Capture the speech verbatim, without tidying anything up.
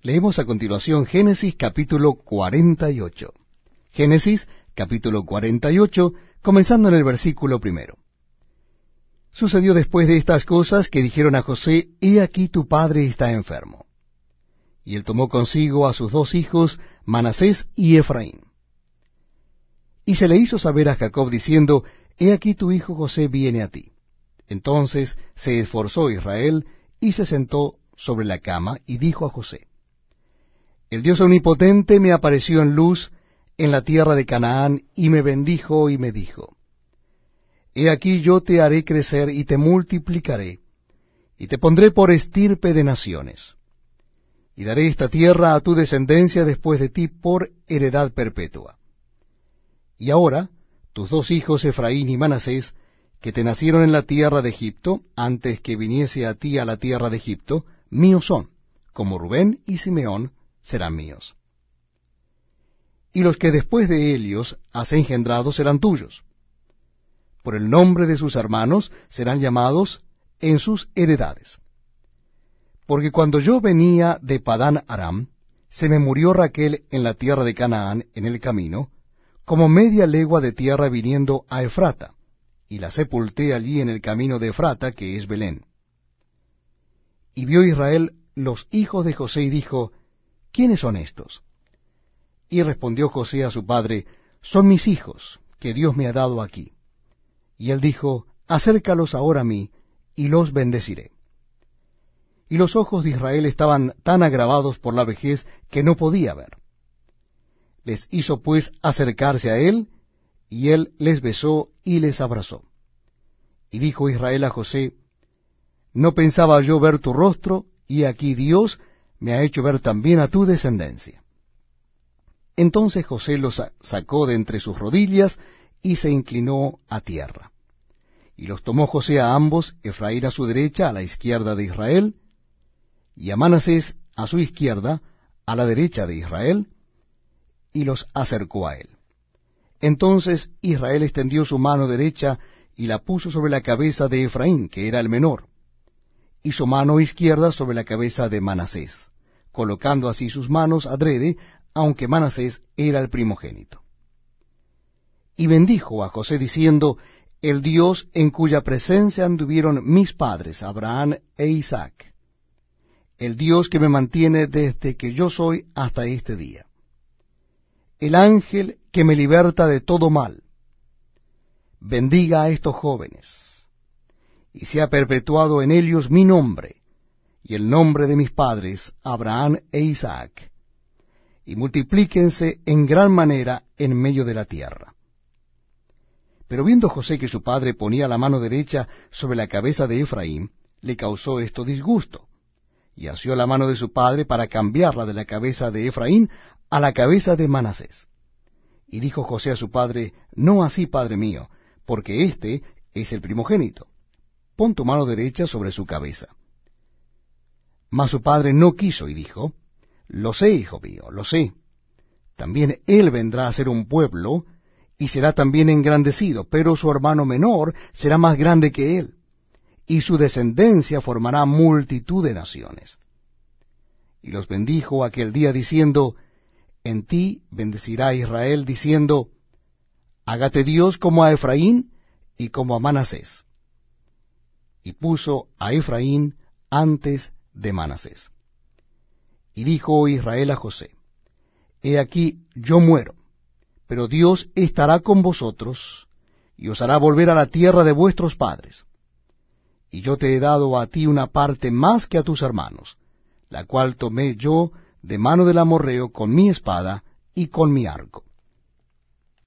Leemos a continuación Génesis capítulo cuarenta y ocho. Génesis capítulo cuarenta y ocho, comenzando en el versículo primero. Sucedió después de estas cosas que dijeron a José: He aquí tu padre está enfermo. Y él tomó consigo a sus dos hijos, Manasés y Efraín. Y se le hizo saber a Jacob diciendo: He aquí tu hijo José viene a ti. Entonces se esforzó Israel y se sentó sobre la cama y dijo a José: El Dios omnipotente me apareció en luz en la tierra de Canaán y me bendijo y me dijo: He aquí yo te haré crecer y te multiplicaré, y te pondré por estirpe de naciones. Y daré esta tierra a tu descendencia después de ti por heredad perpetua. Y ahora, tus dos hijos Efraín y Manasés, que te nacieron en la tierra de Egipto, antes que viniese a ti a la tierra de Egipto, míos son, como Rubén y Simeón serán míos. Y los que después de ellos has engendrado serán tuyos. Por el nombre de sus hermanos serán llamados en sus heredades. Porque cuando yo venía de Padán Aram, se me murió Raquel en la tierra de Canaán en el camino, como media legua de tierra viniendo a Efrata, y la sepulté allí en el camino de Efrata, que es Belén. Y vio Israel los hijos de José y dijo: ¿Quiénes son estos? Y respondió José a su padre: Son mis hijos, que Dios me ha dado aquí. Y él dijo: Acércalos ahora a mí, y los bendeciré. Y los ojos de Israel estaban tan agravados por la vejez que no podía ver. Les hizo pues acercarse a él, y él les besó y les abrazó. Y dijo Israel a José: No pensaba yo ver tu rostro, y aquí Dios me ha hecho ver también a tu descendencia. Entonces José los sacó de entre sus rodillas, y se inclinó a tierra. Y los tomó José a ambos, Efraín a su derecha, a la izquierda de Israel, y a Manasés a su izquierda, a la derecha de Israel, y los acercó a él. Entonces Israel extendió su mano derecha y la puso sobre la cabeza de Efraín, que era el menor, y su mano izquierda sobre la cabeza de Manasés, colocando así sus manos adrede, aunque Manasés era el primogénito. Y bendijo a José diciendo: El Dios en cuya presencia anduvieron mis padres, Abraham e Isaac, el Dios que me mantiene desde que yo soy hasta este día, el ángel que me liberta de todo mal, bendiga a estos jóvenes, y sea perpetuado en ellos mi nombre, y el nombre de mis padres, Abraham e Isaac, y multiplíquense en gran manera en medio de la tierra. Pero viendo José que su padre ponía la mano derecha sobre la cabeza de Efraín, le causó esto disgusto, y asió la mano de su padre para cambiarla de la cabeza de Efraín a la cabeza de Manasés. Y dijo José a su padre: No así, padre mío, porque éste es el primogénito. Pon tu mano derecha sobre su cabeza. Mas su padre no quiso y dijo: Lo sé, hijo mío, lo sé. También él vendrá a ser un pueblo, y será también engrandecido, pero su hermano menor será más grande que él, y su descendencia formará multitud de naciones. Y los bendijo aquel día diciendo: En ti bendecirá Israel, diciendo: Hágate Dios como a Efraín y como a Manasés. Y puso a Efraín antes de Manasés. Y dijo Israel a José: He aquí yo muero, pero Dios estará con vosotros, y os hará volver a la tierra de vuestros padres. Y yo te he dado a ti una parte más que a tus hermanos, la cual tomé yo de mano del amorreo con mi espada y con mi arco.